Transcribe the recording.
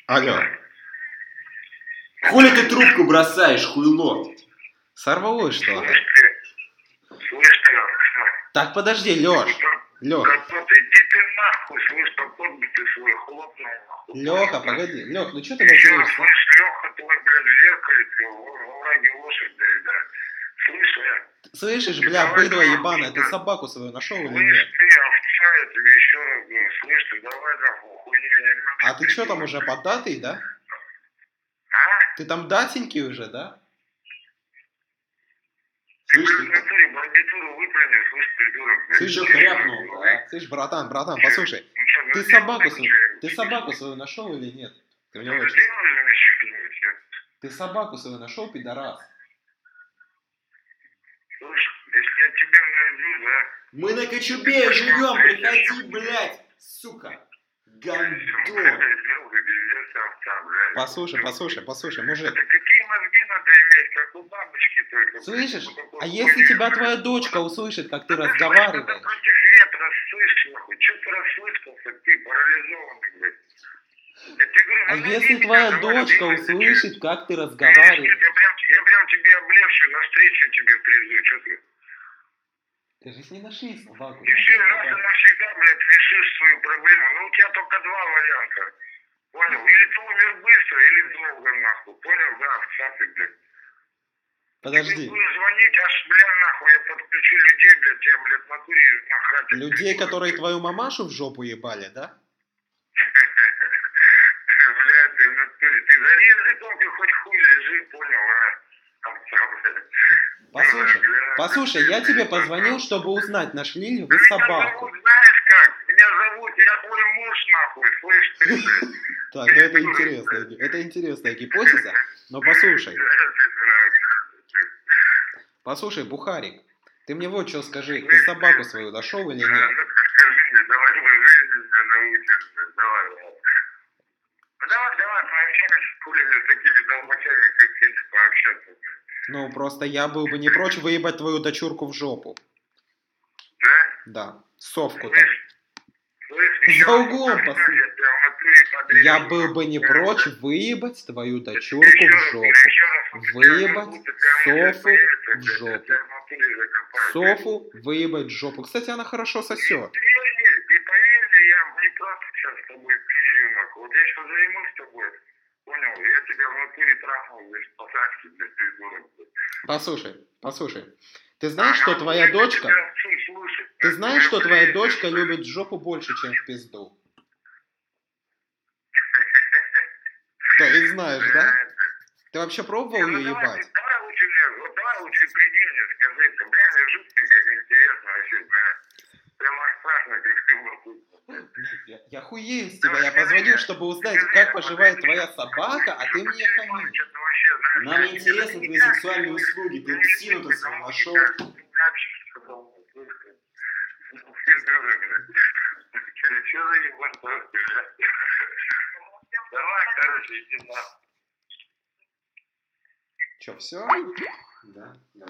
Алло. Хули ты трубку бросаешь, хуйло? Сорвалось что-то. Слышь ты, Так, подожди, Лёш. Лёха. иди ты нахуй, слышь, какой бы ты свой хлопнул нахуй. Лёха, погоди. Лёх, ну что ты Еще, материшься? слышь, Леха твой, блядь, в зеркале, во враге лошадь, да. Слышь, Слышишь, бля, быдло ебаное, ты собаку свою нашел или слышь нет? ты, овца, я тебе еще раз говорю, слышь ты, давай нахуй, хуйню не А ты что там уже поддатый, да? А? Ты там датенький уже, да? Ты, Слышь, блядь, в натуре бандитуру выплюни, слышь, придурок, блядь. ты что хряпнул, а? Слышь, братан, послушай. Ну что, Ты засел, собаку блядь, свою, что-нибудь? ты собаку свою нашел или нет? Ты мне вот Где нужен еще что-нибудь, я? Ты собаку свою нашел, пидорас? Слышь, если я тебя найду, да, Мы на Кочубее живем, приходи, блядь, сука. Гандон. Послушай, мужик. Да какие мозги надо иметь, как у бабочки только. Слышишь? Вот такой А если хуйней, тебя блядь. твоя дочка услышит, как ты Да слышь, разговариваешь? надо против ветра, слышь, нахуй. Че ты расслышался, ты парализованный, блядь. Я тебе говорю, А ну, если найди твоя меня, давай, дочка двигайся, услышит, как ты чё? разговариваешь? Я прям тебе облегчу, навстречу тебе призу, что ты? Ты же с ней нашли собаку. И все, раз и навсегда, блядь, решишь свою проблему. Ну, у тебя только два варианта. Понял? Или ты умер быстро, или долго, нахуй. Понял? Да, в цапе, блядь. Ты Подожди. будешь звонить, аж, бля, нахуй, я подключу людей, блядь, тебя, блядь, в натуре нахрапят. Людей, которые твою мамашу в жопу ебали, да? Блядь, ты в натуре. Ты за языком, ты хоть хуй лежи, понял, а? Овца, блядь. Послушай, я тебе позвонил, чтобы узнать, нашли ли вы Меня собаку. зовут, знаешь как? Меня зовут, я твой муж, нахуй, слышь ты, блядь. Так, ну это интересная гипотеза, но послушай, Бухарик, ты мне вот что скажи, ты собаку свою нашел или нет? Скажи мне, давай мы жизни научимся, давай. Ну давай, пообщаемся, хули мне с такими долбачами, как ты, пообщаться. Ну, просто я был бы не прочь выебать твою дочурку в жопу. Да? Да, совку там. Слышь, За углом, по сути. Я был бы не прочь выебать твою дочурку в жопу. Выебать Софу в жопу. Софу выебать в жопу. Кстати, она хорошо сосет. Ты поверь мне, я не просто сейчас с тобой пизжу, нахуй. Вот я сейчас займусь с тобой, понял? Я тебя в натуре трахнул, блядь, по-царски, блядь, придурок, блядь. Послушай. Ты знаешь, что твоя дочка... Ты знаешь, что твоя дочка любит жопу больше, чем в пизду? Ты знаешь, да? Ты вообще пробовал ее ебать? Давай лучше приди мне, скажи, бля, мне жутко, как интересно вообще, бля. Прям аж страшно, как ты вокруг. Я хуею с тебя, я позвонил, чтобы узнать, как поживает твоя собака, а ты мне хамишь. Нам не интересны твои сексуальные услуги, ты псину-то свою нашел. Че за ебан, давай, короче, иди нахуй. Че, все? Да.